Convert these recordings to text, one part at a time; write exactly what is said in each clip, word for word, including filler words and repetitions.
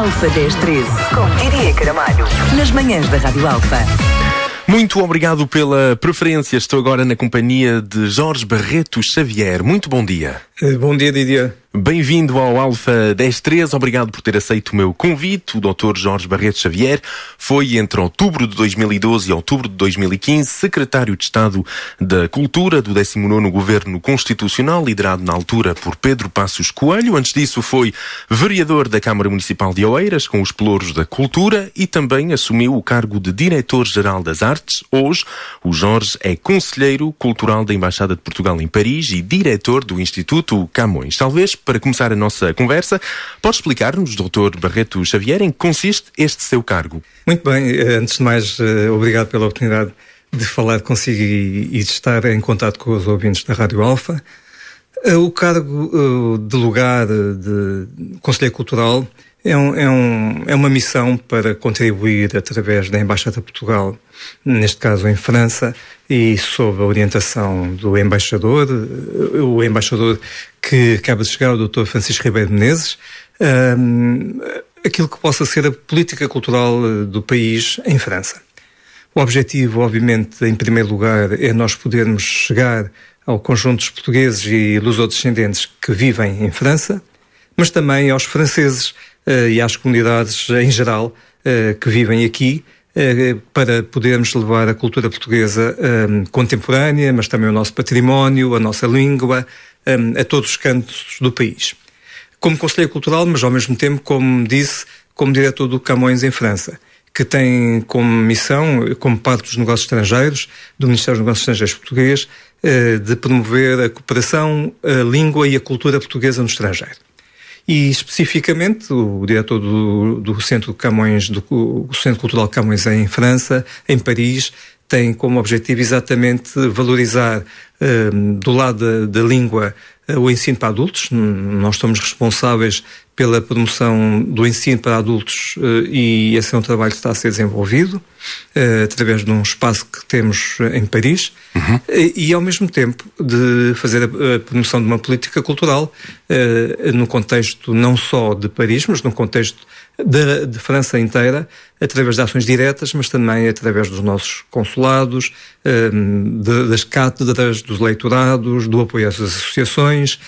Alfa dez treze, com Didier Caramalho, nas manhãs da Rádio Alfa. Muito obrigado pela preferência. Estou agora na companhia de Jorge Barreto Xavier. Muito bom dia. Bom dia, Didier. Bem-vindo ao Alfa dez treze. Obrigado por ter aceito o meu convite. O doutor Jorge Barreto Xavier foi entre outubro de dois mil e doze e outubro de dois mil e quinze secretário de Estado da Cultura do décimo nono Governo Constitucional, liderado na altura por Pedro Passos Coelho. Antes disso foi vereador da Câmara Municipal de Oeiras com os pelouros da cultura e também assumiu o cargo de diretor-geral das artes. Hoje, o Jorge é conselheiro cultural da Embaixada de Portugal em Paris e diretor do Instituto Camões. Talvez, para começar a nossa conversa, pode explicar-nos, doutor Barreto Xavier, em que consiste este seu cargo? Muito bem. Antes de mais, obrigado pela oportunidade de falar consigo e de estar em contato com os ouvintes da Rádio Alfa. O cargo de lugar de conselheiro cultural é, um, é, um, é uma missão para contribuir através da Embaixada de Portugal, neste caso em França, e sob a orientação do embaixador, o embaixador que acaba de chegar, o doutor Francisco Ribeiro Menezes, um, aquilo que possa ser a política cultural do país em França. O objetivo, obviamente, em primeiro lugar, é nós podermos chegar ao conjunto dos portugueses e lusodescendentes que vivem em França, mas também aos franceses uh, e às comunidades em geral uh, que vivem aqui, uh, para podermos levar a cultura portuguesa um, contemporânea, mas também o nosso património, a nossa língua, um, a todos os cantos do país. Como conselheiro cultural, mas ao mesmo tempo, como disse, como diretor do Camões em França, que tem como missão, como parte dos negócios estrangeiros, do Ministério dos Negócios Estrangeiros português, de promover a cooperação, a língua e a cultura portuguesa no estrangeiro. E, especificamente, o diretor do, do Centro Camões, do o Centro Cultural Camões em França, em Paris, tem como objetivo exatamente valorizar, um, do lado da, da língua, o ensino para adultos. Nós somos responsáveis pela promoção do ensino para adultos e esse é um trabalho que está a ser desenvolvido através de um espaço que temos em Paris. Uhum. E, ao mesmo tempo, de fazer a promoção de uma política cultural no contexto não só de Paris, mas no contexto de, de França inteira, através de ações diretas, mas também através dos nossos consulados, de, das cátedras, dos leitorados, do apoio às associações,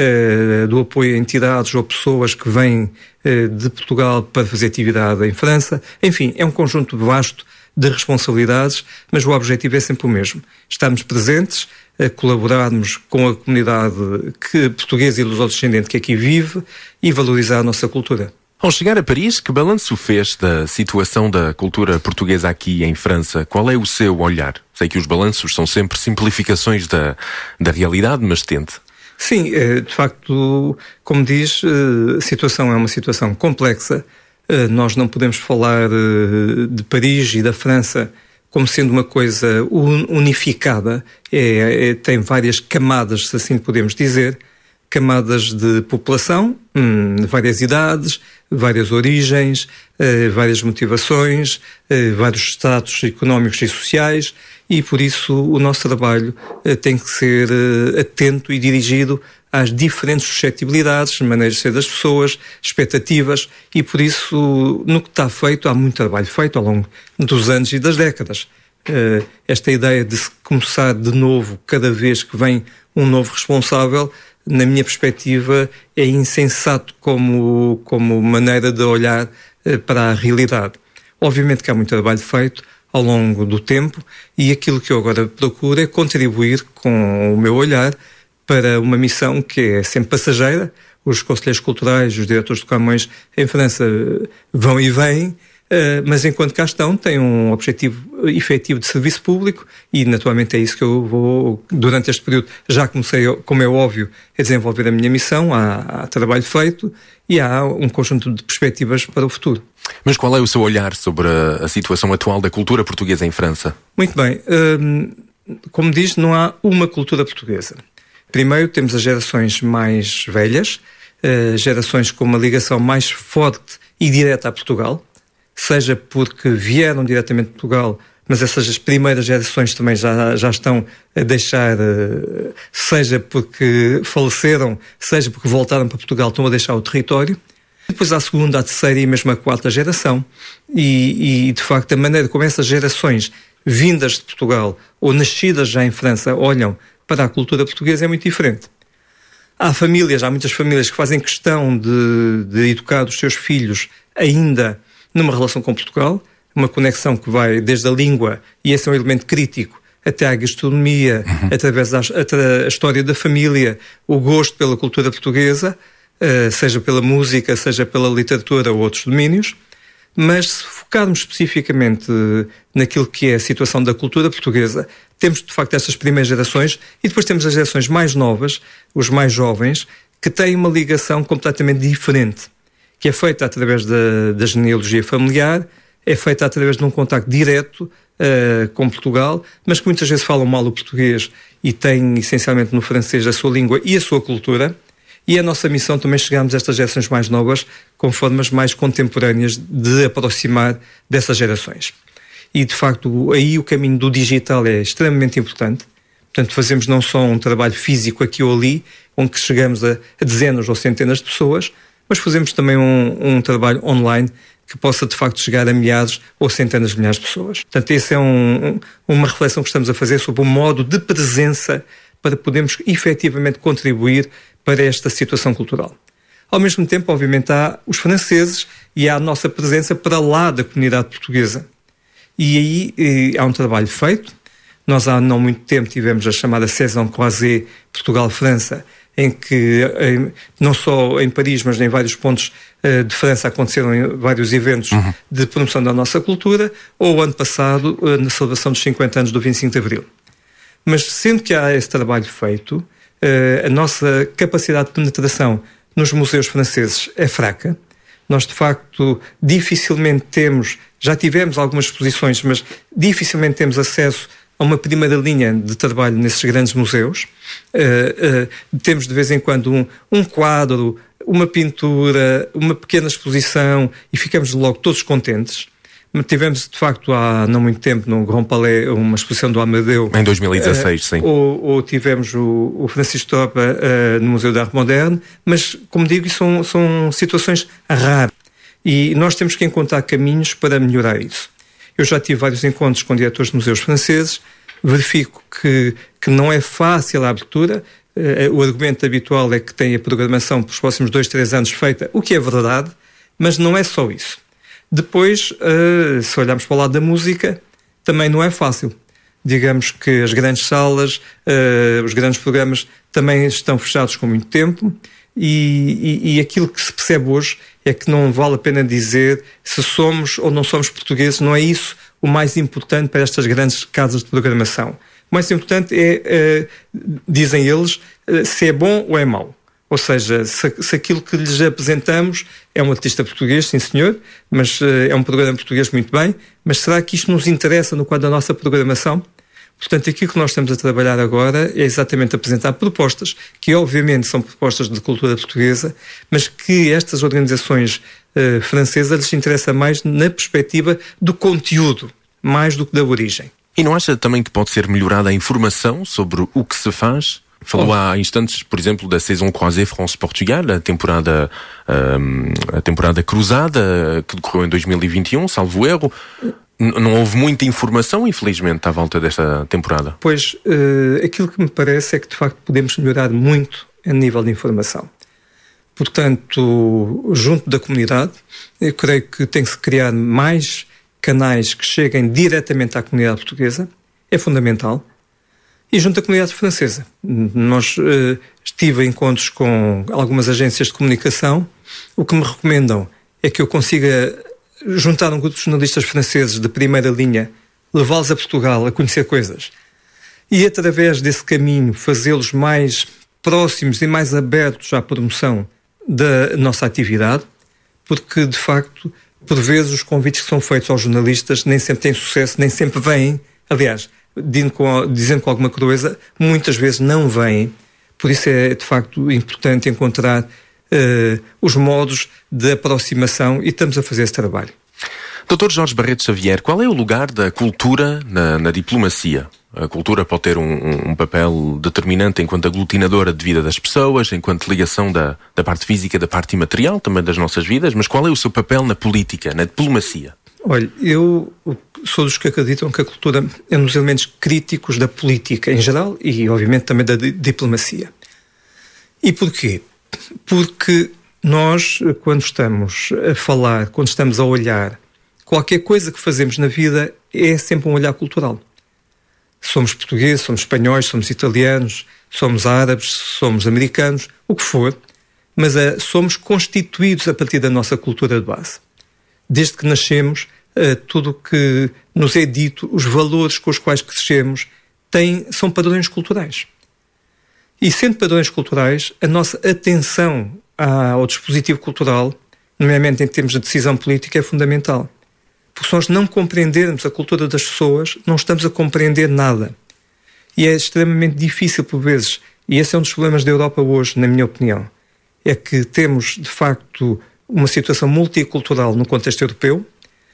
do apoio a entidades ou pessoas que vêm de Portugal para fazer atividade em França. Enfim, é um conjunto vasto de responsabilidades, mas o objetivo é sempre o mesmo. Estarmos presentes, a colaborarmos com a comunidade que, portuguesa e lusodescendente que aqui vive e valorizar a nossa cultura. Ao chegar a Paris, que balanço fez da situação da cultura portuguesa aqui em França? Qual é o seu olhar? Sei que os balanços são sempre simplificações da, da realidade, mas tente. Sim, de facto, como diz, a situação é uma situação complexa. Nós não podemos falar de Paris e da França como sendo uma coisa unificada. É, é, tem várias camadas, se assim podemos dizer, camadas de população, hum, várias idades, várias origens, eh, várias motivações, eh, vários status económicos e sociais, e por isso o nosso trabalho eh, tem que ser eh, atento e dirigido às diferentes suscetibilidades, maneiras de ser das pessoas, expectativas, e por isso no que está feito, há muito trabalho feito ao longo dos anos e das décadas. Uh, esta ideia de se começar de novo cada vez que vem um novo responsável, na minha perspectiva, é insensato como, como maneira de olhar uh, para a realidade. Obviamente que há muito trabalho feito ao longo do tempo e aquilo que eu agora procuro é contribuir com o meu olhar para uma missão que é sempre passageira. Os conselheiros culturais, os diretores de Camões em França vão e vêm, mas enquanto cá estão têm um objetivo efetivo de serviço público e naturalmente é isso que eu vou, durante este período, já comecei, como é óbvio, a desenvolver a minha missão, há, há trabalho feito e há um conjunto de perspectivas para o futuro. Mas qual é o seu olhar sobre a, a situação atual da cultura portuguesa em França? Muito bem, hum, como diz, não há uma cultura portuguesa. Primeiro temos as gerações mais velhas, uh, gerações com uma ligação mais forte e direta a Portugal, seja porque vieram diretamente de Portugal, mas essas primeiras gerações também já, já estão a deixar, seja porque faleceram, seja porque voltaram para Portugal, estão a deixar o território. Depois há a segunda, a terceira e mesmo a quarta geração. E, e, de facto, a maneira como essas gerações vindas de Portugal ou nascidas já em França olham para a cultura portuguesa é muito diferente. Há famílias, há muitas famílias que fazem questão de, de educar os seus filhos ainda numa relação com Portugal, uma conexão que vai desde a língua, e esse é um elemento crítico, até à gastronomia, uhum. através da a história da família, o gosto pela cultura portuguesa, uh, seja pela música, seja pela literatura ou outros domínios. Mas se focarmos especificamente naquilo que é a situação da cultura portuguesa, temos de facto estas primeiras gerações e depois temos as gerações mais novas, os mais jovens, que têm uma ligação completamente diferente, que é feita através da, da genealogia familiar, é feita através de um contacto direto uh, com Portugal, mas que muitas vezes falam mal o português e têm essencialmente no francês a sua língua e a sua cultura. E a nossa missão também chegarmos a estas gerações mais novas com formas mais contemporâneas de aproximar dessas gerações. E, de facto, aí o caminho do digital é extremamente importante. Portanto, fazemos não só um trabalho físico aqui ou ali, onde chegamos a, a dezenas ou centenas de pessoas, mas fazemos também um, um trabalho online que possa, de facto, chegar a milhares ou centenas de milhares de pessoas. Portanto, essa é um, um, uma reflexão que estamos a fazer sobre o modo de presença para podermos efetivamente contribuir para esta situação cultural. Ao mesmo tempo, obviamente, há os franceses e há a nossa presença para lá da comunidade portuguesa. E aí eh, há um trabalho feito. Nós há não muito tempo tivemos a chamada Saison Croisée Portugal-França, em que eh, não só em Paris, mas em vários pontos eh, de França aconteceram vários eventos uhum. de promoção da nossa cultura, ou o ano passado, eh, na celebração dos cinquenta anos do vinte e cinco de Abril. Mas sendo que há esse trabalho feito, a nossa capacidade de penetração nos museus franceses é fraca. Nós, de facto, dificilmente temos, já tivemos algumas exposições, mas dificilmente temos acesso a uma primeira linha de trabalho nesses grandes museus. Uh, uh, temos, de vez em quando, um, um quadro, uma pintura, uma pequena exposição e ficamos logo todos contentes. Tivemos, de facto, há não muito tempo, no Grand Palais, uma exposição do Amadeu. Em dois mil e dezasseis, uh, sim. Ou, ou tivemos o, o Francisco Tropa uh, no Museu de Arte Moderne, mas, como digo, são, são situações raras. E nós temos que encontrar caminhos para melhorar isso. Eu já tive vários encontros com diretores de museus franceses, verifico que, que não é fácil a abertura. Uh, o argumento habitual é que tem a programação para os próximos dois, três anos feita, o que é verdade, mas não é só isso. Depois, uh, se olharmos para o lado da música, também não é fácil. Digamos que as grandes salas, uh, os grandes programas também estão fechados com muito tempo e, e, e aquilo que se percebe hoje é que não vale a pena dizer se somos ou não somos portugueses. Não é isso o mais importante para estas grandes casas de programação. O mais importante é, uh, dizem eles, uh, se é bom ou é mau. Ou seja, se, se aquilo que lhes apresentamos é um artista português, sim senhor, mas uh, é um programa português muito bem, mas será que isto nos interessa no quadro da nossa programação? Portanto, aquilo que nós estamos a trabalhar agora é exatamente apresentar propostas, que obviamente são propostas de cultura portuguesa, mas que estas organizações uh, francesas lhes interessa mais na perspectiva do conteúdo, mais do que da origem. E não acha também que pode ser melhorada a informação sobre o que se faz? Falou oh. há instantes, por exemplo, da Saison Croisée France-Portugal, a temporada, um, a temporada cruzada, que decorreu em dois mil e vinte e um, salvo erro. N- não houve muita informação, infelizmente, à volta desta temporada. Pois, uh, aquilo que me parece é que, de facto, podemos melhorar muito a nível de informação. Portanto, junto da comunidade, eu creio que tem que se criar mais canais que cheguem diretamente à comunidade portuguesa. É fundamental. E junto à comunidade francesa. Nós uh, estive em encontros com algumas agências de comunicação. O que me recomendam é que eu consiga juntar um grupo de jornalistas franceses de primeira linha, levá-los a Portugal a conhecer coisas e, através desse caminho, fazê-los mais próximos e mais abertos à promoção da nossa atividade, porque, de facto, por vezes os convites que são feitos aos jornalistas nem sempre têm sucesso, nem sempre vêm. Aliás, Dizendo com, dizendo com alguma crueza, muitas vezes não vêm. Por isso é, de facto, importante encontrar uh, os modos de aproximação e estamos a fazer esse trabalho. doutor Jorge Barreto Xavier, qual é o lugar da cultura na, na diplomacia? A cultura pode ter um, um papel determinante enquanto aglutinadora de vida das pessoas, enquanto ligação da, da parte física, da parte imaterial também das nossas vidas, mas qual é o seu papel na política, na diplomacia? Olha, eu sou dos que acreditam que a cultura é um dos elementos críticos da política em geral e, obviamente, também da diplomacia. E porquê? Porque nós, quando estamos a falar, quando estamos a olhar, qualquer coisa que fazemos na vida é sempre um olhar cultural. Somos portugueses, somos espanhóis, somos italianos, somos árabes, somos americanos, o que for, mas uh, somos constituídos a partir da nossa cultura de base. Desde que nascemos, uh, tudo o que nos é dito, os valores com os quais crescemos, têm, são padrões culturais. E sendo padrões culturais, a nossa atenção ao dispositivo cultural, nomeadamente em termos de decisão política, é fundamental. Porque se nós não compreendermos a cultura das pessoas, não estamos a compreender nada. E é extremamente difícil, por vezes, e esse é um dos problemas da Europa hoje, na minha opinião, é que temos, de facto, uma situação multicultural no contexto europeu,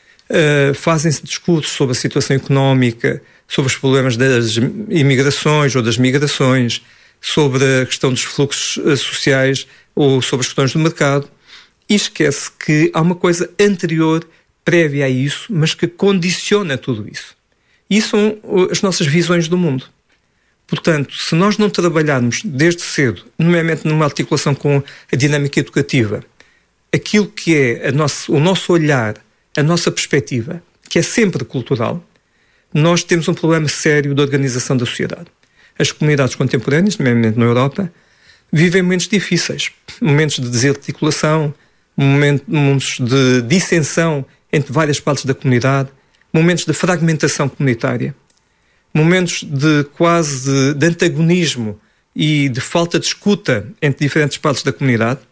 uh, fazem-se discursos sobre a situação económica, sobre os problemas das imigrações ou das migrações, sobre a questão dos fluxos uh, sociais ou sobre as questões do mercado, e esquece que há uma coisa anterior, prévia a isso, mas que condiciona tudo isso. E isso são as nossas visões do mundo. Portanto, se nós não trabalharmos desde cedo, nomeadamente numa articulação com a dinâmica educativa, aquilo que é a nosso, o nosso olhar, a nossa perspectiva, que é sempre cultural, nós temos um problema sério de organização da sociedade. As comunidades contemporâneas, nomeadamente na Europa, vivem momentos difíceis, momentos de desarticulação, momentos de dissensão entre várias partes da comunidade, momentos de fragmentação comunitária, momentos de quase de, de antagonismo e de falta de escuta entre diferentes partes da comunidade.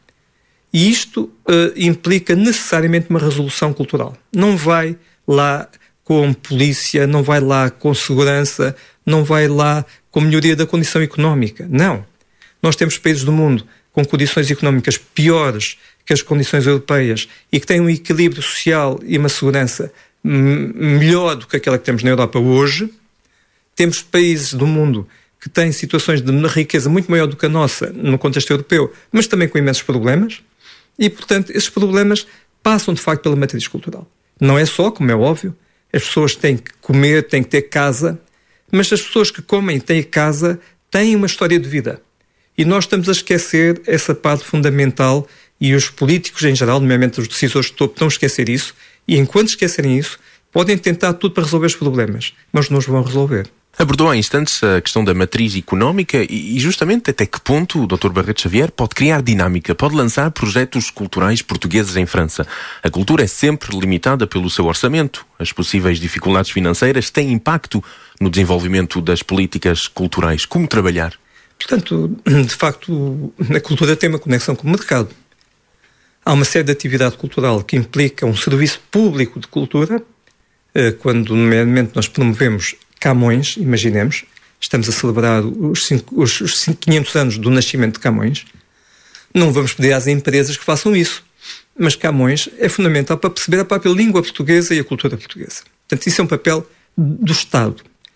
E isto uh, implica necessariamente uma resolução cultural. Não vai lá com polícia, não vai lá com segurança, não vai lá com melhoria da condição económica. Não. Nós temos países do mundo com condições económicas piores que as condições europeias e que têm um equilíbrio social e uma segurança melhor do que aquela que temos na Europa hoje. Temos países do mundo que têm situações de riqueza muito maior do que a nossa no contexto europeu, mas também com imensos problemas. E, portanto, esses problemas passam, de facto, pela matriz cultural. Não é só, como é óbvio, as pessoas têm que comer, têm que ter casa, mas as pessoas que comem e têm casa têm uma história de vida. E nós estamos a esquecer essa parte fundamental e os políticos em geral, nomeadamente os decisores de topo, estão a esquecer isso e enquanto esquecerem isso, podem tentar tudo para resolver os problemas, mas não os vão resolver. Abordou há instantes a questão da matriz económica e justamente até que ponto o doutor Barreto Xavier pode criar dinâmica, pode lançar projetos culturais portugueses em França. A cultura é sempre limitada pelo seu orçamento. As possíveis dificuldades financeiras têm impacto no desenvolvimento das políticas culturais. Como trabalhar? Portanto, de facto, a cultura tem uma conexão com o mercado. Há uma série de atividade cultural que implica um serviço público de cultura. Quando, nomeadamente, nós promovemos Camões, imaginemos, estamos a celebrar os, cinco, os, os quinhentos anos do nascimento de Camões, não vamos pedir às empresas que façam isso. Mas Camões é fundamental para perceber a própria língua portuguesa e a cultura portuguesa. Portanto, isso é um papel do Estado.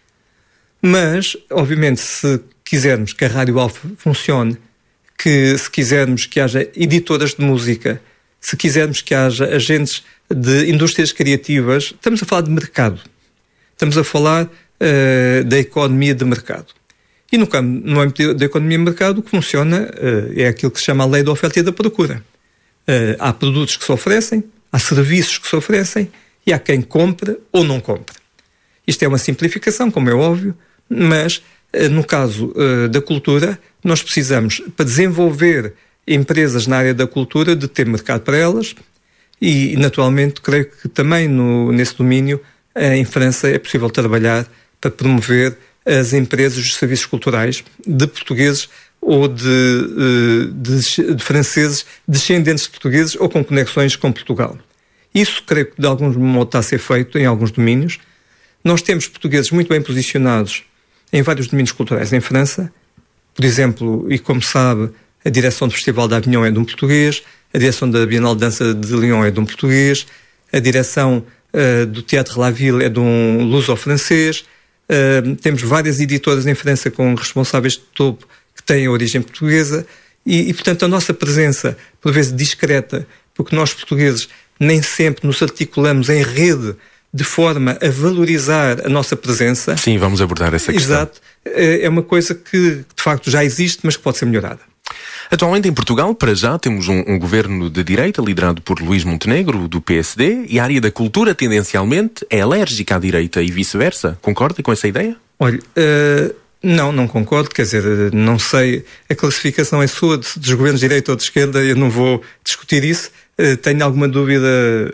Mas, obviamente, se quisermos que a Rádio Alfa funcione, que se quisermos que haja editoras de música, se quisermos que haja agentes de indústrias criativas, estamos a falar de mercado. Estamos a falar uh, da economia de mercado. E no campo no âmbito da economia de mercado, o que funciona uh, é aquilo que se chama a lei da oferta e da procura. Uh, há produtos que se oferecem, há serviços que se oferecem e há quem compre ou não compre. Isto é uma simplificação, como é óbvio, mas uh, no caso uh, da cultura, nós precisamos, para desenvolver empresas na área da cultura, de ter mercado para elas e, naturalmente, creio que também no, nesse domínio, em França, é possível trabalhar para promover as empresas e os serviços culturais de portugueses ou de, de, de franceses descendentes de portugueses ou com conexões com Portugal. Isso, creio que, de algum modo, está a ser feito em alguns domínios. Nós temos portugueses muito bem posicionados em vários domínios culturais em França. Por exemplo, e como sabe, a direção do Festival de Avignon é de um português, a direção da Bienal de Dança de Lyon é de um português, a direção uh, do Teatro La Ville é de um luso-francês, Uh, temos várias editoras em França com responsáveis de topo que têm a origem portuguesa e, e, portanto, a nossa presença, por vezes discreta, porque nós portugueses nem sempre nos articulamos em rede de forma a valorizar a nossa presença. Sim, vamos abordar essa questão. Exato. É uma coisa que, de facto, já existe, mas que pode ser melhorada. Atualmente em Portugal, para já, temos um, um governo de direita liderado por Luís Montenegro, do P S D, e a área da cultura, tendencialmente, é alérgica à direita e vice-versa. Concorda com essa ideia? Olha, uh, não, não concordo. Quer dizer, não sei, a classificação é sua de, dos governos de direita ou de esquerda, eu não vou discutir isso. Uh, tenho alguma dúvida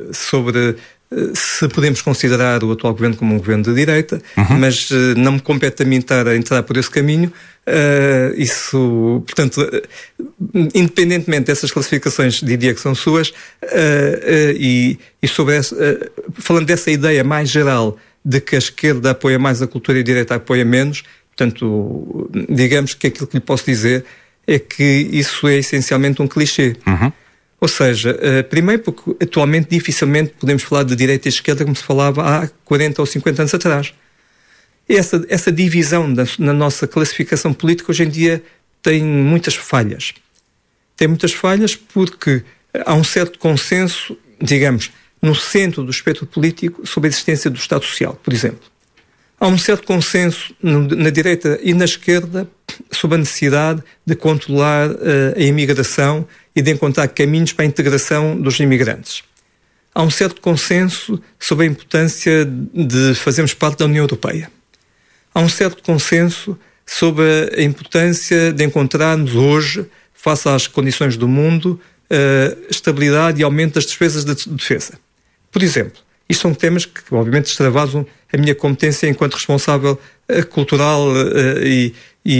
sobre uh, se podemos considerar o atual governo como um governo de direita, uhum. mas uh, não me compete a mim estar a entrar por esse caminho. Uh, isso, portanto, uh, independentemente dessas classificações, diria que são suas, uh, uh, e, e sobre essa, uh, falando dessa ideia mais geral de que a esquerda apoia mais a cultura e a direita apoia menos, portanto, digamos que aquilo que lhe posso dizer é que isso é essencialmente um clichê. Uhum. Ou seja, uh, primeiro porque atualmente dificilmente podemos falar de direita e esquerda como se falava há quarenta ou cinquenta anos atrás. Essa, essa divisão da, na nossa classificação política hoje em dia tem muitas falhas. Tem muitas falhas porque há um certo consenso, digamos, no centro do espectro político sobre a existência do Estado Social, por exemplo. Há um certo consenso no, na direita e na esquerda sobre a necessidade de controlar uh, a imigração e de encontrar caminhos para a integração dos imigrantes. Há um certo consenso sobre a importância de fazermos parte da União Europeia. Há um certo consenso sobre a importância de encontrarmos hoje, face às condições do mundo, uh, estabilidade e aumento das despesas de defesa. Por exemplo, isto são temas que, obviamente, extravasam a minha competência enquanto responsável uh, cultural uh, e,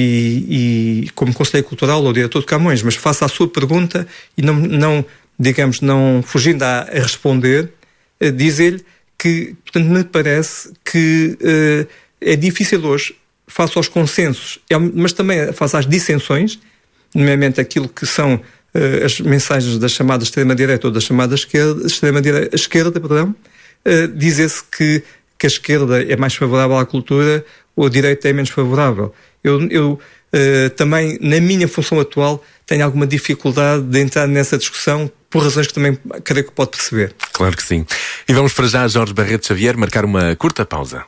e, e como conselheiro cultural ou diretor de Camões, mas faço à sua pergunta e não, não digamos, não fugindo a, a responder, uh, dizer-lhe que, portanto, me parece que uh, é difícil hoje, face aos consensos, mas também face às dissensões, nomeadamente aquilo que são uh, as mensagens da chamada extrema-direita ou da chamada esquerda, extrema-direita, esquerda, perdão, uh, dizer-se que, que a esquerda é mais favorável à cultura ou a direita é menos favorável. Eu, eu uh, também, na minha função atual, tenho alguma dificuldade de entrar nessa discussão por razões que também creio que pode perceber. Claro que sim. E vamos para já, Jorge Barreto Xavier, marcar uma curta pausa.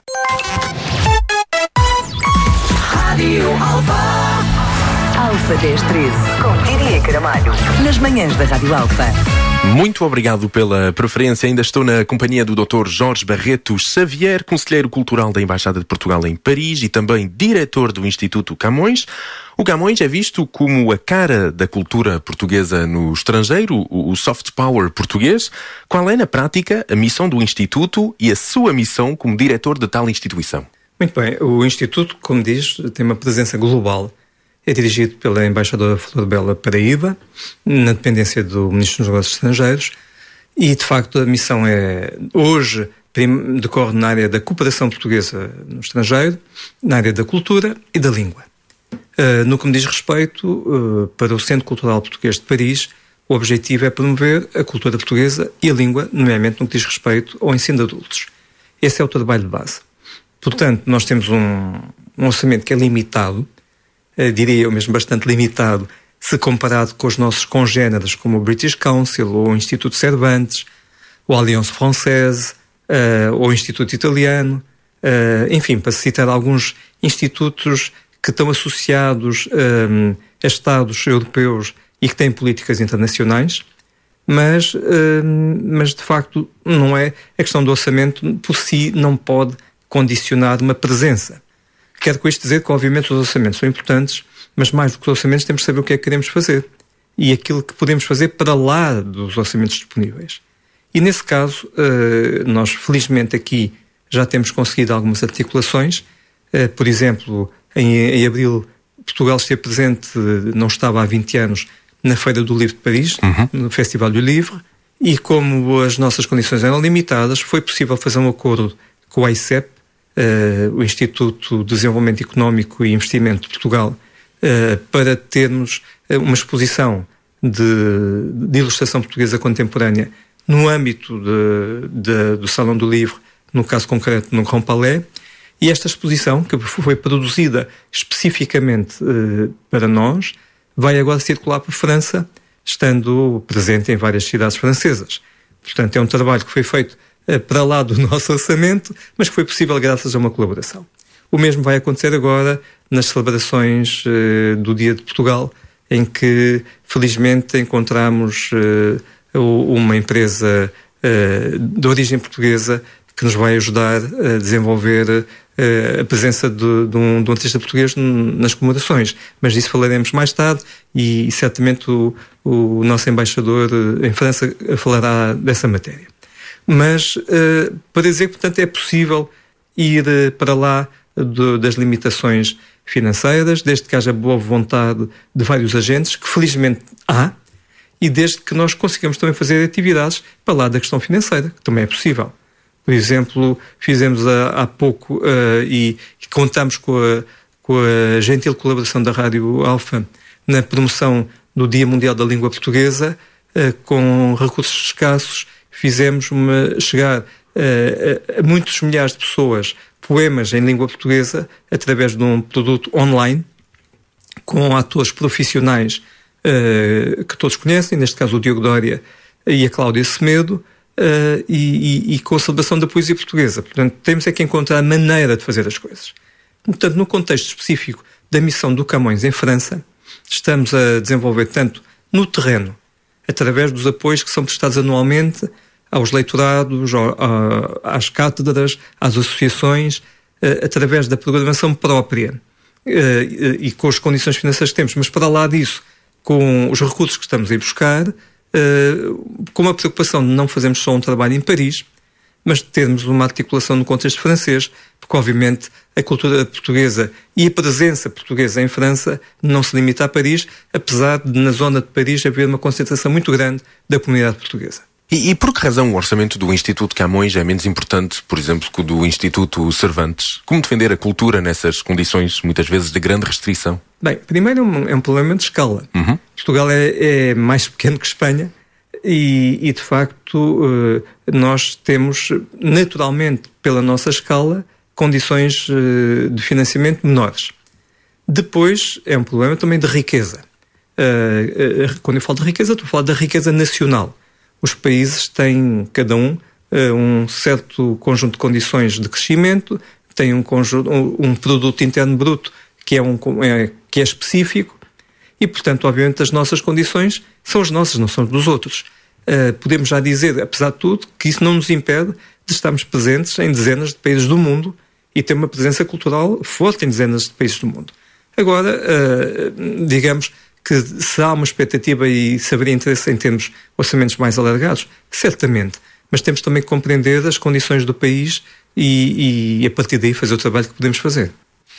Alfa. Alfa dez treze, com Didier Carvalho, nas manhãs da Rádio Alfa. Muito obrigado pela preferência. Ainda estou na companhia do doutor Jorge Barreto Xavier, conselheiro cultural da Embaixada de Portugal em Paris e também diretor do Instituto Camões. O Camões é visto como a cara da cultura portuguesa no estrangeiro, o soft power português. Qual é, na prática, a missão do Instituto e a sua missão como diretor de tal instituição? Muito bem. O Instituto, como diz, tem uma presença global. É dirigido pela embaixadora Flor Bela Paraíba, na dependência do Ministro dos Negócios Estrangeiros, e, de facto, a missão é, hoje, decorre na área da cooperação portuguesa no estrangeiro, na área da cultura e da língua. Uh, no que me diz respeito, uh, para o Centro Cultural Português de Paris, o objetivo é promover a cultura portuguesa e a língua, nomeadamente no que diz respeito ao ensino de adultos. Esse é o trabalho de base. Portanto, nós temos um, um orçamento que é limitado, eh, diria eu mesmo bastante limitado, se comparado com os nossos congêneres, como o British Council, ou o Instituto Cervantes, o Alliance Française, eh, ou o Instituto Italiano, eh, enfim, para citar alguns institutos que estão associados eh, a Estados europeus e que têm políticas internacionais, mas, eh, mas de facto não é, a questão do orçamento por si não pode condicionar uma presença. Quero com isto dizer que, obviamente, os orçamentos são importantes, mas mais do que os orçamentos temos de saber o que é que queremos fazer e aquilo que podemos fazer para lá dos orçamentos disponíveis. E, nesse caso, nós, felizmente, aqui já temos conseguido algumas articulações. Por exemplo, em, em abril, Portugal esteve presente, não estava há vinte anos, na Feira do Livro de Paris, uhum. no Festival do Livre, e como as nossas condições eram limitadas, foi possível fazer um acordo com o A I C E P, uh, o Instituto de Desenvolvimento Económico e Investimento de Portugal, uh, para termos uma exposição de, de ilustração portuguesa contemporânea no âmbito de, de, do Salão do Livro, no caso concreto no Grand Palais, E esta exposição, que foi produzida especificamente uh, para nós, vai agora circular por França, estando presente em várias cidades francesas. Portanto, é um trabalho que foi feito uh, para lá do nosso orçamento, mas que foi possível graças a uma colaboração. O mesmo vai acontecer agora nas celebrações uh, do Dia de Portugal, em que, felizmente, encontramos uh, uma empresa uh, de origem portuguesa que nos vai ajudar a desenvolver uh, a presença de, de, um, de um artista português nas comemorações. Mas disso falaremos mais tarde e, e certamente o, o nosso embaixador em França falará dessa matéria. Mas uh, para dizer que, portanto, é possível ir uh, para lá de, das limitações financeiras, desde que haja boa vontade de vários agentes, que felizmente há, e desde que nós consigamos também fazer atividades para lá da questão financeira, que também é possível. Por exemplo, fizemos há, há pouco uh, e, e contamos com a, com a gentil colaboração da Rádio Alfa na promoção do Dia Mundial da Língua Portuguesa, uh, com recursos escassos, fizemos uma, chegar uh, a, a muitos milhares de pessoas poemas em língua portuguesa através de um produto online com atores profissionais uh, que todos conhecem, neste caso o Diogo Dória e a Cláudia Semedo, uh, e, e, e com a celebração da poesia portuguesa. Portanto, temos é que encontrar a maneira de fazer as coisas. Portanto, no contexto específico da missão do Camões em França, estamos a desenvolver tanto no terreno, através dos apoios que são prestados anualmente aos leitorados, às cátedras, às associações, através da programação própria e com as condições financeiras que temos. Mas para lá disso, com os recursos que estamos a ir buscar, com uma preocupação de não fazermos só um trabalho em Paris, mas de termos uma articulação no contexto francês, porque obviamente a cultura portuguesa e a presença portuguesa em França não se limita a Paris, apesar de na zona de Paris haver uma concentração muito grande da comunidade portuguesa. E, e por que razão o orçamento do Instituto Camões é menos importante, por exemplo, que o do Instituto Cervantes? Como defender a cultura nessas condições, muitas vezes, de grande restrição? Bem, primeiro é um, é um problema de escala. Uhum. Portugal é, é mais pequeno que Espanha e, e de facto, nós temos, naturalmente, pela nossa escala, condições de financiamento menores. Depois, é um problema também de riqueza. Quando eu falo de riqueza, estou a falar da riqueza nacional. Os países têm, cada um, um certo conjunto de condições de crescimento, têm um, conjunto, um produto interno bruto que é, um, é, que é específico e, portanto, obviamente, as nossas condições são as nossas, não são as dos outros. Uh, podemos já dizer, apesar de tudo, que isso não nos impede de estarmos presentes em dezenas de países do mundo e ter uma presença cultural forte em dezenas de países do mundo. Agora, uh, digamos que se há uma expectativa e se haveria interesse em termos orçamentos mais alargados, certamente. Mas temos também que compreender as condições do país e, e a partir daí fazer o trabalho que podemos fazer.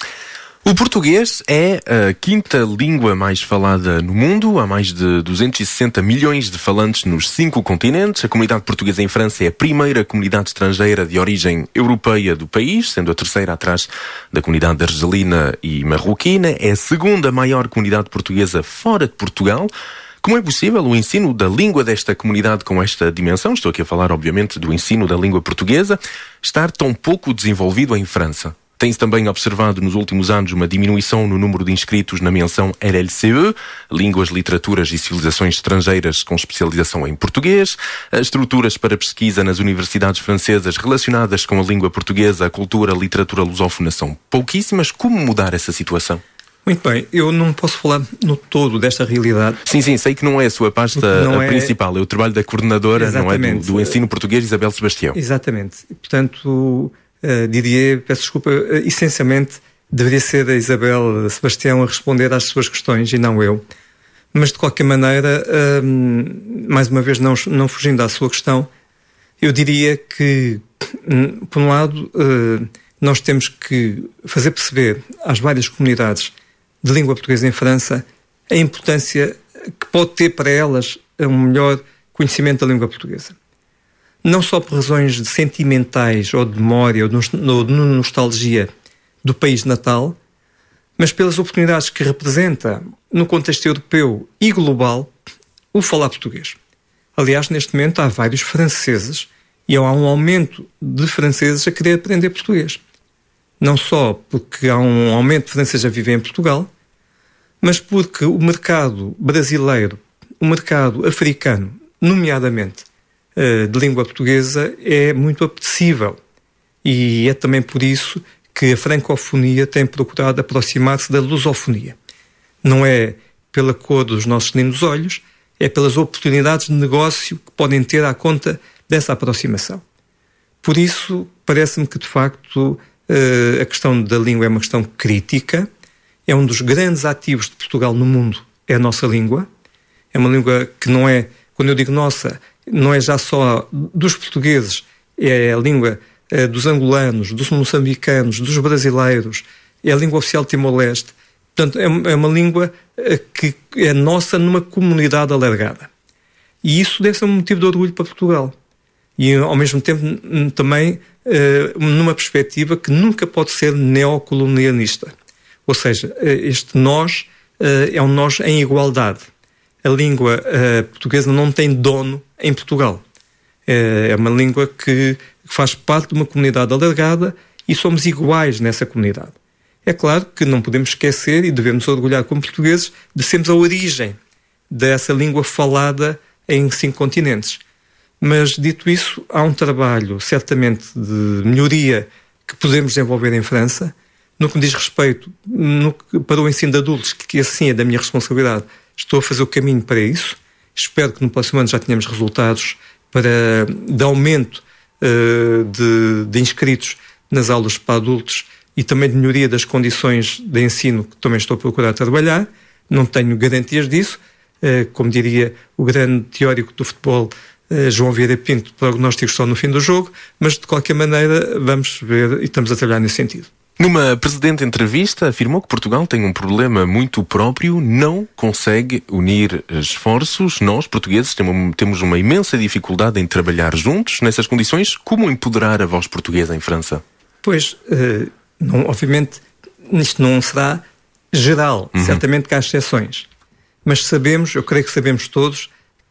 O português é a quinta língua mais falada no mundo. Há mais de duzentos e sessenta milhões de falantes nos cinco continentes. A comunidade portuguesa em França é a primeira comunidade estrangeira de origem europeia do país, sendo a terceira atrás da comunidade argelina e marroquina. É a segunda maior comunidade portuguesa fora de Portugal. Como é possível o ensino da língua desta comunidade com esta dimensão, estou aqui a falar obviamente do ensino da língua portuguesa, estar tão pouco desenvolvido em França? Tem-se também observado nos últimos anos uma diminuição no número de inscritos na menção R L C E, Línguas, Literaturas e Civilizações Estrangeiras com especialização em português, as estruturas para pesquisa nas universidades francesas relacionadas com a língua portuguesa, a cultura, a literatura lusófona são pouquíssimas. Como mudar essa situação? Muito bem, eu não posso falar no todo desta realidade. Sim, sim, sei que não é a sua pasta não principal, é o trabalho da coordenadora, Exatamente. não é, do, do ensino português, Isabel Sebastião. Exatamente, portanto... Uh, diria, peço desculpa, uh, essencialmente deveria ser a Isabel Sebastião a responder às suas questões e não eu. Mas de qualquer maneira, uh, mais uma vez não, não fugindo à sua questão, eu diria que, um, por um lado, uh, nós temos que fazer perceber às várias comunidades de língua portuguesa em França a importância que pode ter para elas um melhor conhecimento da língua portuguesa. Não só por razões de sentimentais ou de memória ou de nostalgia do país natal, mas pelas oportunidades que representa, no contexto europeu e global, o falar português. Aliás, neste momento há vários franceses e há um aumento de franceses a querer aprender português. Não só porque há um aumento de franceses a viver em Portugal, mas porque o mercado brasileiro, o mercado africano, nomeadamente de língua portuguesa, é muito apetecível. E é também por isso que a francofonia tem procurado aproximar-se da lusofonia. Não é pela cor dos nossos lindos olhos, é pelas oportunidades de negócio que podem ter à conta dessa aproximação. Por isso, parece-me que, de facto, a questão da língua é uma questão crítica, é um dos grandes ativos de Portugal no mundo, é a nossa língua. É uma língua que não é, quando eu digo nossa, não é já só dos portugueses, é a língua dos angolanos, dos moçambicanos, dos brasileiros, é a língua oficial de Timor-Leste. Portanto, é uma língua que é nossa numa comunidade alargada. E isso deve ser um motivo de orgulho para Portugal. E, ao mesmo tempo, também numa perspectiva que nunca pode ser neocolonialista. Ou seja, este nós é um nós em igualdade. A língua portuguesa não tem dono em Portugal. É uma língua que faz parte de uma comunidade alargada e somos iguais nessa comunidade. É claro que não podemos esquecer e devemos orgulhar como portugueses de sermos a origem dessa língua falada em cinco continentes. Mas, dito isso, há um trabalho, certamente, de melhoria que podemos desenvolver em França, no que me diz respeito no, para o ensino de adultos, que assim é da minha responsabilidade. Estou a fazer o caminho para isso. Espero que no próximo ano já tenhamos resultados para, de aumento uh, de, de inscritos nas aulas para adultos e também de melhoria das condições de ensino, que também estou a procurar trabalhar. Não tenho garantias disso. Uh, como diria o grande teórico do futebol, uh, João Vieira Pinto, prognósticos só no fim do jogo, mas de qualquer maneira vamos ver e estamos a trabalhar nesse sentido. Numa precedente entrevista, afirmou que Portugal tem um problema muito próprio, não consegue unir esforços. Nós, portugueses, temos uma imensa dificuldade em trabalhar juntos. Nessas condições, como empoderar a voz portuguesa em França? Pois, uh, não, obviamente, isto não será geral. Uhum. Certamente que há exceções. Mas sabemos, eu creio que sabemos todos,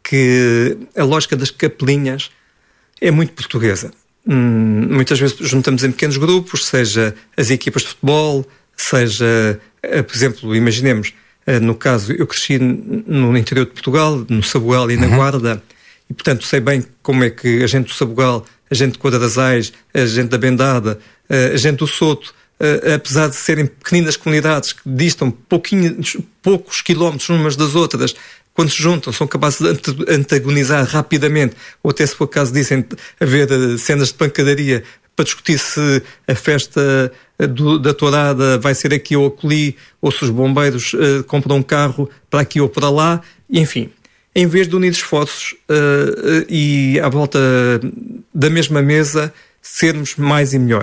que a lógica das capelinhas é muito portuguesa. Hum, muitas vezes juntamos em pequenos grupos, seja as equipas de futebol, seja, por exemplo, imaginemos, no caso, eu cresci no interior de Portugal, no Sabugal e na uhum. Guarda, e portanto sei bem como é que a gente do Sabugal, a gente de Codarazais, a gente da Bendada, a gente do Soto, apesar de serem pequeninas comunidades que distam pouquinhos, poucos quilómetros umas das outras, quando se juntam, são capazes de antagonizar rapidamente, ou até se por acaso dizem haver cenas de pancadaria para discutir se a festa do, da tourada vai ser aqui ou acolhi, ou se os bombeiros uh, compram um carro para aqui ou para lá, enfim. Em vez de unir esforços uh, uh, e à volta da mesma mesa sermos mais e melhor.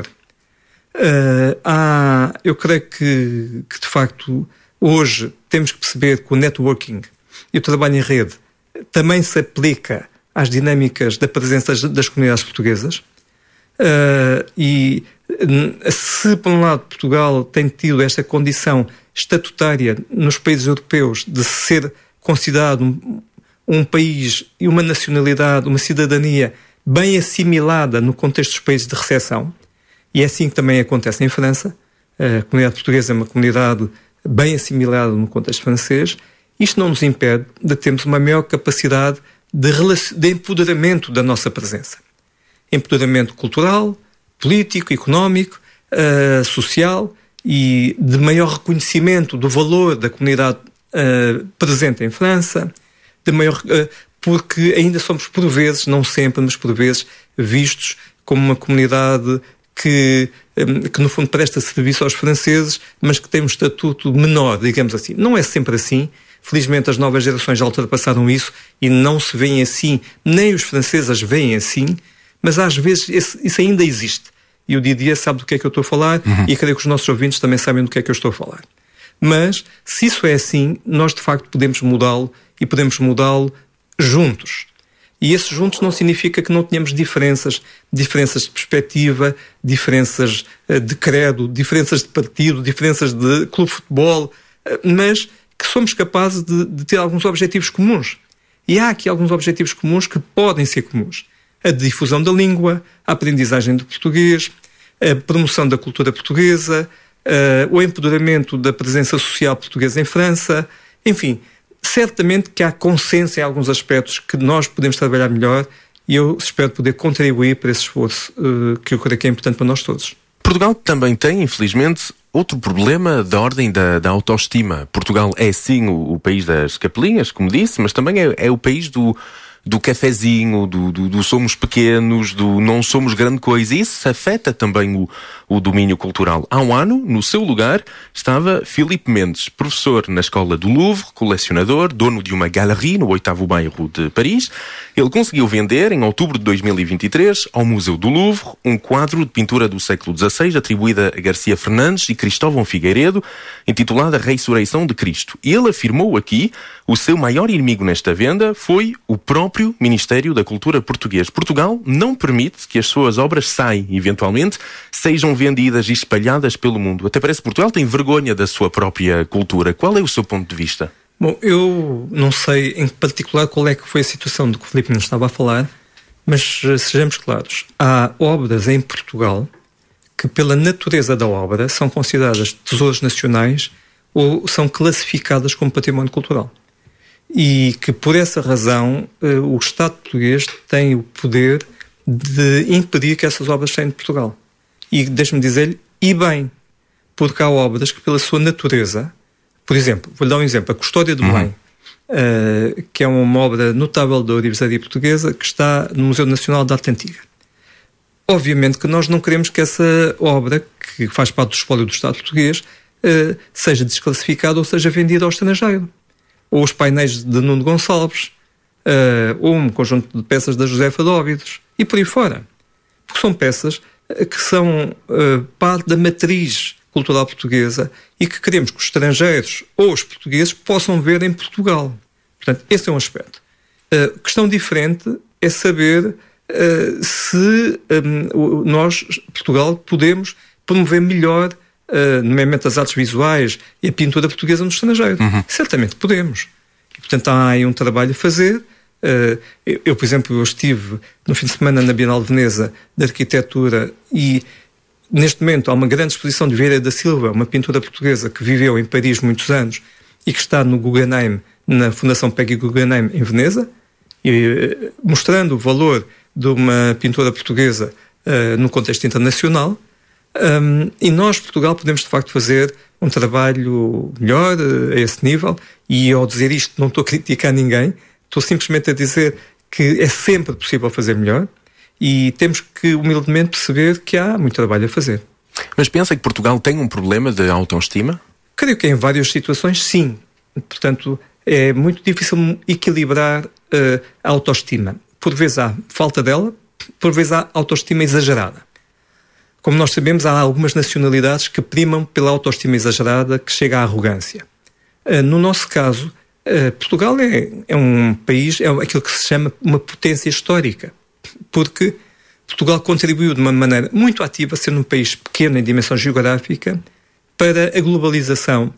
Uh, há, eu creio que, que de facto hoje temos que perceber que o networking e o trabalho em rede também se aplica às dinâmicas da presença das, das comunidades portuguesas. Uh, e se, por um lado, Portugal tem tido esta condição estatutária nos países europeus de ser considerado um, um país e uma nacionalidade, uma cidadania bem assimilada no contexto dos países de recepção, e é assim que também acontece em França. A comunidade portuguesa é uma comunidade bem assimilada no contexto francês. Isto não nos impede de termos uma maior capacidade de, de empoderamento da nossa presença. Empoderamento cultural, político, económico, uh, social e de maior reconhecimento do valor da comunidade uh, presente em França, de maior, uh, porque ainda somos por vezes, não sempre, mas por vezes, vistos como uma comunidade que, um, que no fundo presta serviço aos franceses, mas que tem um estatuto menor, digamos assim. Não é sempre assim. Felizmente as novas gerações já ultrapassaram isso e não se veem assim, nem os franceses as veem assim, mas às vezes esse, isso ainda existe. E o Didier sabe do que é que eu estou a falar uhum. e creio que os nossos ouvintes também sabem do que é que eu estou a falar. Mas, se isso é assim, nós de facto podemos mudá-lo e podemos mudá-lo juntos. E esses juntos não significa que não tenhamos diferenças, diferenças de perspectiva, diferenças de credo, diferenças de partido, diferenças de clube de futebol, mas que somos capazes de, de ter alguns objetivos comuns. E há aqui alguns objetivos comuns que podem ser comuns. A difusão da língua, a aprendizagem do português, a promoção da cultura portuguesa, uh, o empoderamento da presença social portuguesa em França, enfim, certamente que há consenso em alguns aspectos que nós podemos trabalhar melhor e eu espero poder contribuir para esse esforço uh, que eu creio que é importante para nós todos. Portugal também tem, infelizmente, outro problema da ordem da, da autoestima. Portugal é sim o, o país das capelinhas, como disse, mas também é, é o país do, do cafezinho, do, do, do somos pequenos, do não somos grande coisa. E isso afeta também o, o domínio cultural. Há um ano, no seu lugar, estava Filipe Mendes, professor na Escola do Louvre, colecionador, dono de uma galerie no oitavo bairro de Paris. Ele conseguiu vender, em outubro de dois mil e vinte e três, ao Museu do Louvre, um quadro de pintura do século dezasseis, atribuída a Garcia Fernandes e Cristóvão Figueiredo, intitulada Ressurreição de Cristo. E ele afirmou aqui, o seu maior inimigo nesta venda foi o próprio Ministério da Cultura português. Portugal não permite que as suas obras saiam, eventualmente, sejam vendidas e espalhadas pelo mundo. Até parece que Portugal tem vergonha da sua própria cultura. Qual é o seu ponto de vista? Bom, eu não sei em particular qual é que foi a situação de que o Filipe nos estava a falar, mas sejamos claros, há obras em Portugal que pela natureza da obra são consideradas tesouros nacionais ou são classificadas como património cultural. E que por essa razão o Estado português tem o poder de impedir que essas obras saiam de Portugal. E deixe-me dizer-lhe, e bem, porque há obras que pela sua natureza, por exemplo, vou-lhe dar um exemplo, a Custódia do Belém, uhum. uh, que é uma obra notável da orivesaria portuguesa que está no Museu Nacional de Arte Antiga. Obviamente que nós não queremos que essa obra, que faz parte do espólio do Estado português, uh, seja desclassificada ou seja vendida ao estrangeiro. Ou os painéis de Nuno Gonçalves, uh, ou um conjunto de peças da Josefa de Óbidos, e por aí fora. Porque são peças uh, que são uh, parte da matriz cultural portuguesa e que queremos que os estrangeiros ou os portugueses possam ver em Portugal. Portanto, esse é um aspecto. Uh, questão diferente é saber uh, se um, nós, Portugal, podemos promover melhor Uh, nomeadamente as artes visuais e a pintura portuguesa no estrangeiro. Uhum. Certamente podemos. E, portanto, há aí um trabalho a fazer. Uh, eu, eu, por exemplo, eu estive no fim de semana na Bienal de Veneza de Arquitetura e, neste momento, há uma grande exposição de Vieira da Silva, uma pintura portuguesa que viveu em Paris muitos anos e que está no Guggenheim, na Fundação Peggy Guggenheim, em Veneza, e, uh, mostrando o valor de uma pintura portuguesa uh, no contexto internacional. Um, e nós, Portugal, podemos de facto fazer um trabalho melhor uh, a esse nível, e ao dizer isto não estou a criticar ninguém, estou simplesmente a dizer que é sempre possível fazer melhor e temos que humildemente perceber que há muito trabalho a fazer. Mas pensa que Portugal tem um problema de autoestima? Creio que em várias situações sim. Portanto, é muito difícil equilibrar uh, a autoestima. Por vezes há falta dela, por vezes há autoestima exagerada. Como nós sabemos, há algumas nacionalidades que primam pela autoestima exagerada que chega à arrogância. Uh, no nosso caso, uh, Portugal é, é um país, é aquilo que se chama uma potência histórica, porque Portugal contribuiu de uma maneira muito ativa, sendo um país pequeno em dimensão geográfica, para a globalização,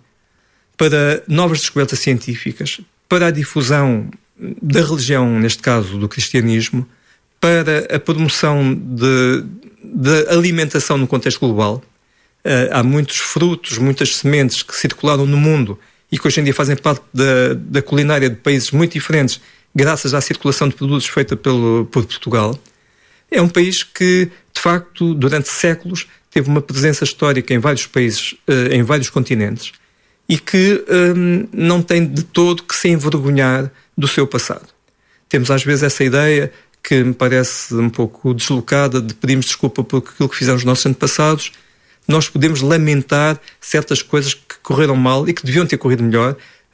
para novas descobertas científicas, para a difusão da religião, neste caso do cristianismo, para a promoção de da alimentação no contexto global. Uh, há muitos frutos, muitas sementes que circularam no mundo e que hoje em dia fazem parte da, da culinária de países muito diferentes graças à circulação de produtos feita pelo, por Portugal. É um país que, de facto, durante séculos teve uma presença histórica em vários países, uh, em vários continentes e que um, não tem de todo que se envergonhar do seu passado. Temos às vezes essa ideia que me parece um pouco deslocada, de pedirmos desculpa por aquilo que fizeram os nossos antepassados. Nós podemos lamentar certas coisas que correram mal e que deviam ter corrido melhor,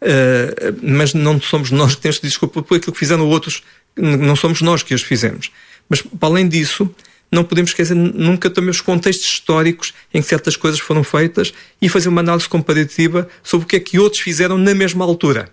uh, mas não somos nós que temos de pedir desculpa por aquilo que fizeram outros, não somos nós que os fizemos. Mas, para além disso, não podemos esquecer nunca também os contextos históricos em que certas coisas foram feitas e fazer uma análise comparativa sobre o que é que outros fizeram na mesma altura.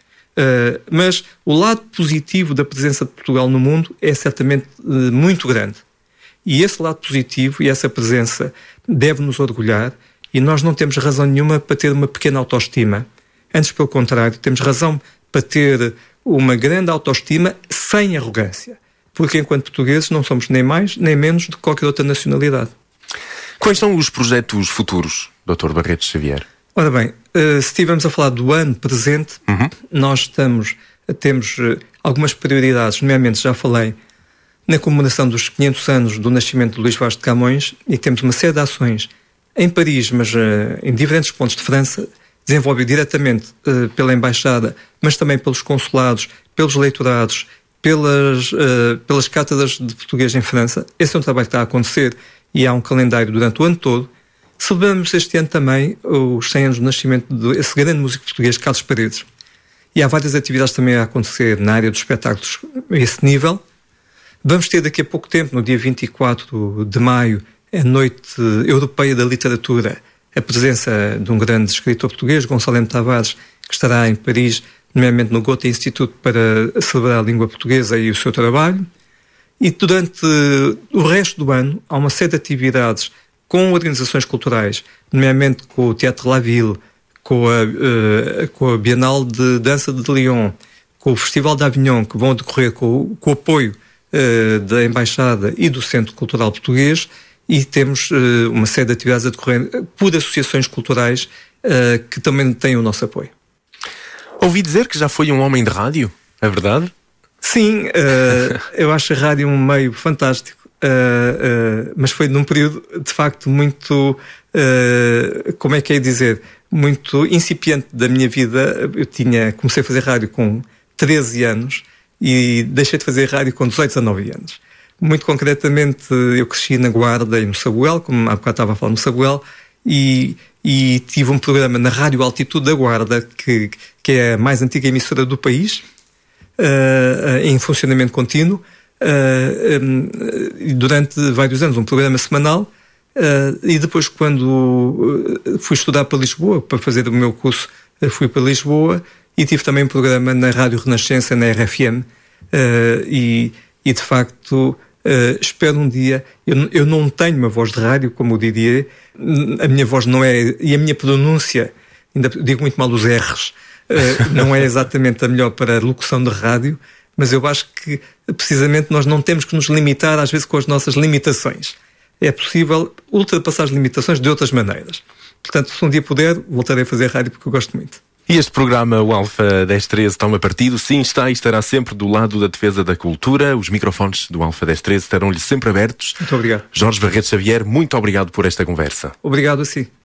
Uh, mas o lado positivo da presença de Portugal no mundo é certamente uh, muito grande. E esse lado positivo e essa presença deve nos orgulhar e nós não temos razão nenhuma para ter uma pequena autoestima. Antes, pelo contrário, temos razão para ter uma grande autoestima sem arrogância. Porque enquanto portugueses não somos nem mais nem menos de qualquer outra nacionalidade. Quais são os projetos futuros, doutor Barreto Xavier? Ora bem, se estivermos a falar do ano presente, uhum. nós estamos, temos algumas prioridades, nomeadamente já falei na comemoração dos quinhentos anos do nascimento de Luís Vaz de Camões, e temos uma série de ações em Paris, mas uh, em diferentes pontos de França, desenvolvido diretamente uh, pela Embaixada, mas também pelos consulados, pelos leitorados, pelas, uh, pelas cátedras de português em França. Esse é um trabalho que está a acontecer e há um calendário durante o ano todo. Celebramos este ano também os cem anos do nascimento desse grande músico português, Carlos Paredes. E há várias atividades também a acontecer na área dos espetáculos a esse nível. Vamos ter daqui a pouco tempo, no dia vinte e quatro de maio, a Noite Europeia da Literatura, a presença de um grande escritor português, Gonçalo M. Tavares, que estará em Paris, nomeadamente no Goethe Instituto, para celebrar a língua portuguesa e o seu trabalho. E durante o resto do ano há uma série de atividades com organizações culturais, nomeadamente com o Teatro La Ville, com a, uh, com a Bienal de Dança de Lyon, com o Festival de Avignon, que vão decorrer com, com o apoio uh, da Embaixada e do Centro Cultural Português, e temos uh, uma série de atividades a decorrer por associações culturais uh, que também têm o nosso apoio. Ouvi dizer que já foi um homem de rádio, é verdade? Sim, uh, eu acho a rádio um meio fantástico, uh, uh, mas foi num período de facto muito, uh, como é que é dizer, muito incipiente da minha vida. Eu tinha, comecei a fazer rádio com treze anos e deixei de fazer rádio com dezoito, dezanove anos. Muito concretamente, eu cresci na Guarda e no Sabuel, como há bocado estava a falar no Sabuel, e, e tive um programa na Rádio Altitude da Guarda, que, que é a mais antiga emissora do país, uh, em funcionamento contínuo, uh, um, durante vários anos, um programa semanal, uh, e depois, quando fui estudar para Lisboa, para fazer o meu curso, fui para Lisboa, e tive também um programa na Rádio Renascença, na R F M, uh, e, e de facto... Uh, espero um dia, eu, eu não tenho uma voz de rádio como o Didier, a minha voz não é, e a minha pronúncia, ainda digo muito mal os R's, uh, não é exatamente a melhor para a locução de rádio, mas eu acho que precisamente nós não temos que nos limitar às vezes com as nossas limitações. É possível ultrapassar as limitações de outras maneiras. Portanto, se um dia puder, voltarei a fazer rádio porque eu gosto muito. E este programa, o Alfa dez treze, toma partido. Sim, está e estará sempre do lado da defesa da cultura. Os microfones do Alfa dez treze estarão-lhe sempre abertos. Muito obrigado. Jorge Barreto Xavier, muito obrigado por esta conversa. Obrigado a si.